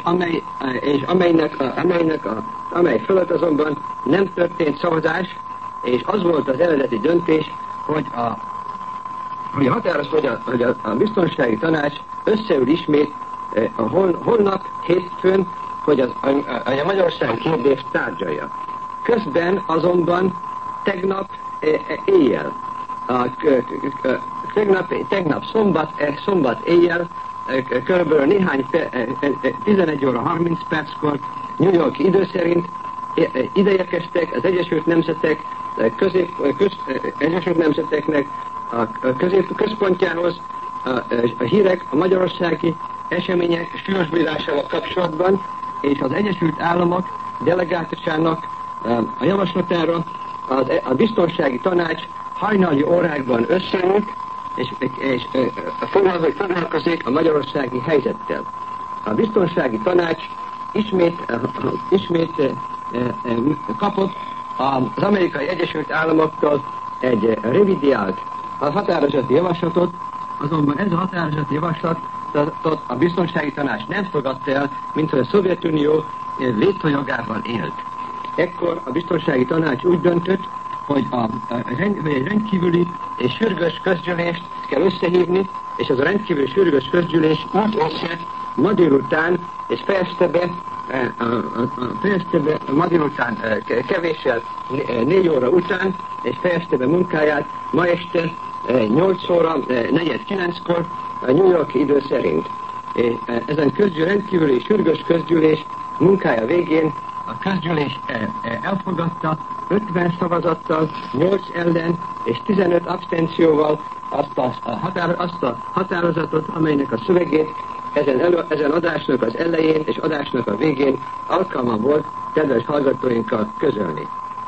amely fölött azonban nem történt szavazás, és az volt az eredeti döntés, hogy a Biztonsági Tanács összeül ismét holnap hétfőn, hogy a Magyarország kérdést tárgyalja. Közben azonban tegnap éjjel, tegnap szombat éjjel, körülbelül 11 óra 30 perckor New York idő szerint ideérkeztek az Egyesült Nemzeteknek a központjához a hírek a magyarországi események súlyosbításával kapcsolatban, és az Egyesült Államok delegátusának a javaslatára a Biztonsági Tanács hajnali órákban összeült, és foglalkozik a magyarországi helyzettel. A Biztonsági Tanács ismét kapott az Amerikai Egyesült Államoktól egy revidiált határozati javaslatot, azonban ez a határozati javaslat a Biztonsági Tanács nem fogadta el, mint hogy a Szovjetunió vétójogával élt. Ekkor a Biztonsági Tanács úgy döntött, hogy egy rendkívüli és sürgős közgyűlést kell összehívni, és az a rendkívüli sürgős közgyűlés úgy össze ma délután, és fejezte be ma délután kevéssel 4 óra után, és fejezte be munkáját ma este 8 óra 4:49-kor a New York idő szerint. Ezen rendkívüli sürgős közgyűlés munkája végén a közgyűlés elfogadta 50 szavazattal, 8 ellen és 15 absztencióval azt a határozatot, amelynek a szövegét ezen adásnak az elején és adásnak a végén alkalmam volt kedves hallgatóinkkal közölni.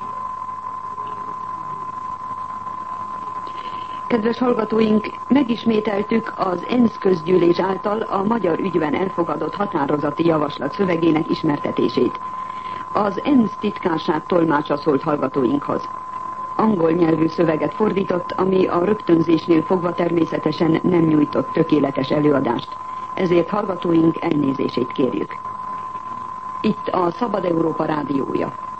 Kedves hallgatóink, megismételtük az ENSZ közgyűlés által a magyar ügyben elfogadott határozati javaslat szövegének ismertetését. Az ENSZ titkárság tolmácsa szólt hallgatóinkhoz. Angol nyelvű szöveget fordított, ami a rögtönzésnél fogva természetesen nem nyújtott tökéletes előadást. Ezért hallgatóink elnézését kérjük. Itt a Szabad Európa rádiója.